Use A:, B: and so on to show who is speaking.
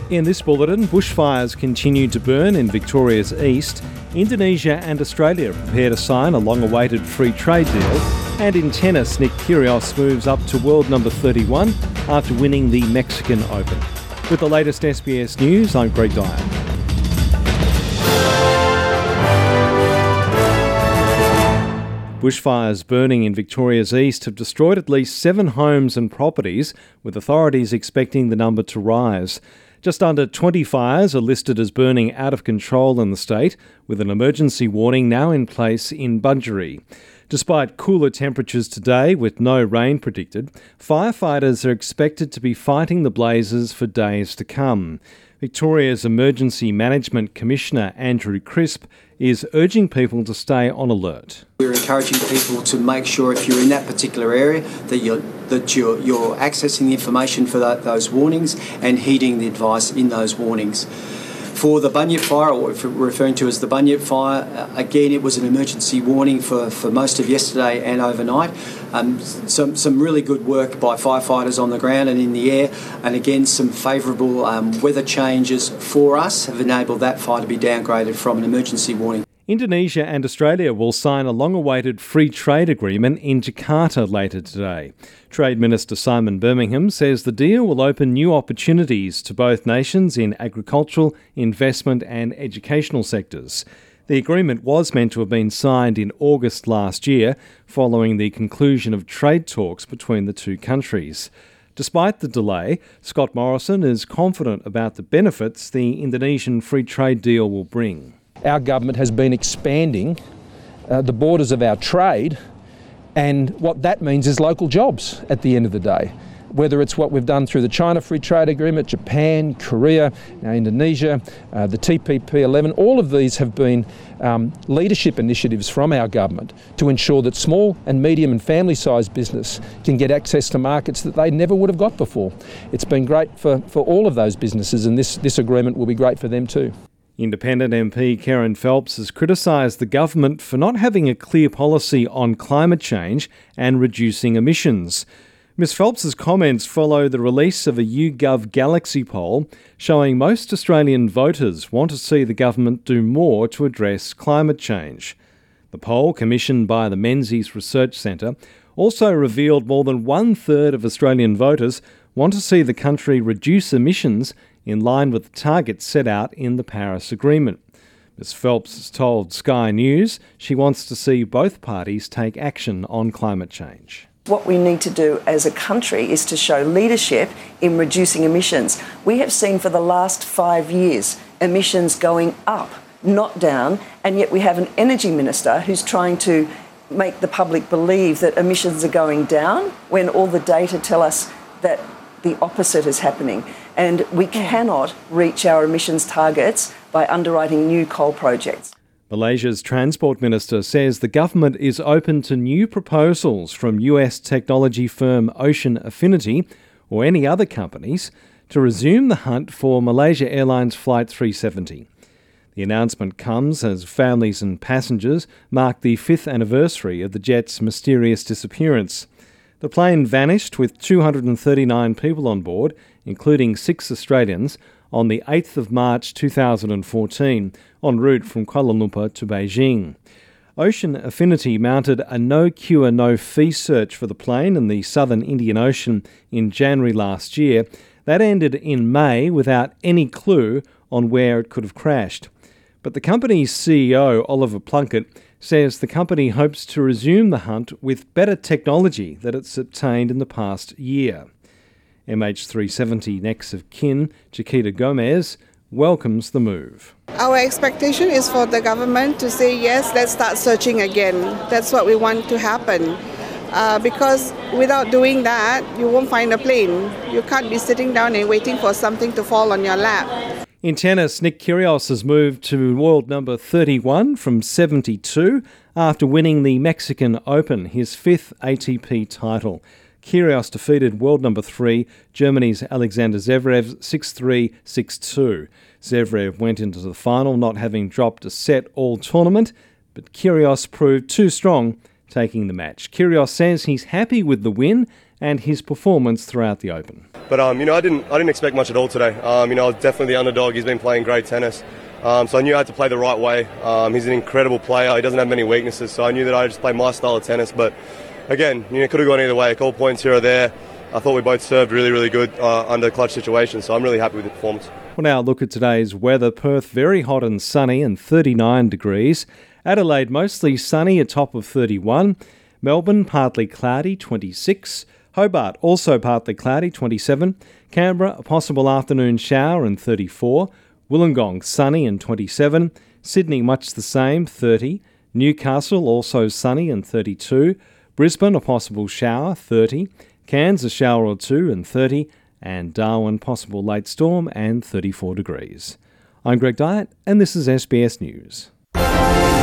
A: In this bulletin, bushfires continue to burn in Victoria's east. Indonesia and Australia prepare to sign a long-awaited free trade deal. And in tennis, Nick Kyrgios moves up to world number 31 after winning the Mexican Open. With the latest SBS News, I'm Greg Dyer. Bushfires burning in Victoria's east have destroyed at least 7 homes and properties, with authorities expecting the number to rise. Just under 20 fires are listed as burning out of control in the state, with an emergency warning now in place in Budgery. Despite cooler temperatures today, with no rain predicted, firefighters are expected to be fighting the blazes for days to come. Victoria's Emergency Management Commissioner Andrew Crisp is urging people to stay on alert.
B: We're encouraging people to make sure if you're in that particular area that you're accessing the information for those warnings and heeding the advice in those warnings. For the Bunyip Fire, or what we're referring to as the Bunyip Fire, again, it was an emergency warning for most of yesterday and overnight. Some really good work by firefighters on the ground and in the air, and again, some favourable weather changes for us have enabled that fire to be downgraded from an emergency warning.
A: Indonesia and Australia will sign a long-awaited free trade agreement in Jakarta later today. Trade Minister Simon Birmingham says the deal will open new opportunities to both nations in agricultural, investment and educational sectors. The agreement was meant to have been signed in August last year, following the conclusion of trade talks between the two countries. Despite the delay, Scott Morrison is confident about the benefits the Indonesian free trade deal will bring.
C: Our government has been expanding the borders of our trade, and what that means is local jobs at the end of the day. Whether it's what we've done through the China Free Trade Agreement, Japan, Korea, now Indonesia, the TPP-11, all of these have been leadership initiatives from our government to ensure that small and medium and family-sized business can get access to markets that they never would have got before. It's been great for all of those businesses, and this agreement will be great for them too.
A: Independent MP Kerryn Phelps has criticised the government for not having a clear policy on climate change and reducing emissions. Ms Phelps's comments follow the release of a YouGov Galaxy poll showing most Australian voters want to see the government do more to address climate change. The poll, commissioned by the Menzies Research Centre, also revealed more than 1/3 of Australian voters want to see the country reduce emissions in line with the targets set out in the Paris Agreement. Ms Phelps has told Sky News she wants to see both parties take action on climate change.
D: What we need to do as a country is to show leadership in reducing emissions. We have seen for the last 5 years emissions going up, not down, and yet we have an energy minister who's trying to make the public believe that emissions are going down when all the data tell us that the opposite is happening. And we cannot reach our emissions targets by underwriting new coal projects.
A: Malaysia's Transport Minister says the government is open to new proposals from US technology firm Ocean Affinity or any other companies to resume the hunt for Malaysia Airlines Flight 370. The announcement comes as families and passengers mark the 5th anniversary of the jet's mysterious disappearance. The plane vanished with 239 people on board, including 6 Australians, on the 8th of March 2014, en route from Kuala Lumpur to Beijing. Ocean Affinity mounted a no-cure, no-fee search for the plane in the southern Indian Ocean in January last year. That ended in May without any clue on where it could have crashed. But the company's CEO, Oliver Plunkett, says the company hopes to resume the hunt with better technology that it's obtained in the past year. MH370 next of kin, Chiquita Gomez, welcomes the move.
E: Our expectation is for the government to say, yes, let's start searching again. That's what we want to happen. Because without doing that, you won't find a plane. You can't be sitting down and waiting for something to fall on your lap.
A: In tennis, Nick Kyrgios has moved to world number 31 from 72 after winning the Mexican Open, his 5th ATP title. Kyrgios defeated world number 3, Germany's Alexander Zverev, 6-3, 6-2. Zverev went into the final not having dropped a set all tournament, but Kyrgios proved too strong, taking the match. Kyrgios says he's happy with the win and his performance throughout the Open.
F: But I didn't expect much at all today. I was definitely the underdog. He's been playing great tennis, so I knew I had to play the right way. He's an incredible player. He doesn't have many weaknesses, so I knew that I just play my style of tennis. But again, it could have gone either way. A couple points here or there. I thought we both served really, really good under clutch situations, so I'm really happy with the performance.
A: We'll now look at today's weather. Perth very hot and sunny and 39 degrees. Adelaide mostly sunny, a top of 31. Melbourne partly cloudy, 26. Hobart also partly cloudy, 27. Canberra a possible afternoon shower and 34. Wollongong sunny and 27. Sydney much the same, 30. Newcastle also sunny and 32. Brisbane a possible shower, 30. Cairns a shower or two and 30. And Darwin possible late storm and 34 degrees. I'm Greg Dyett and this is SBS News.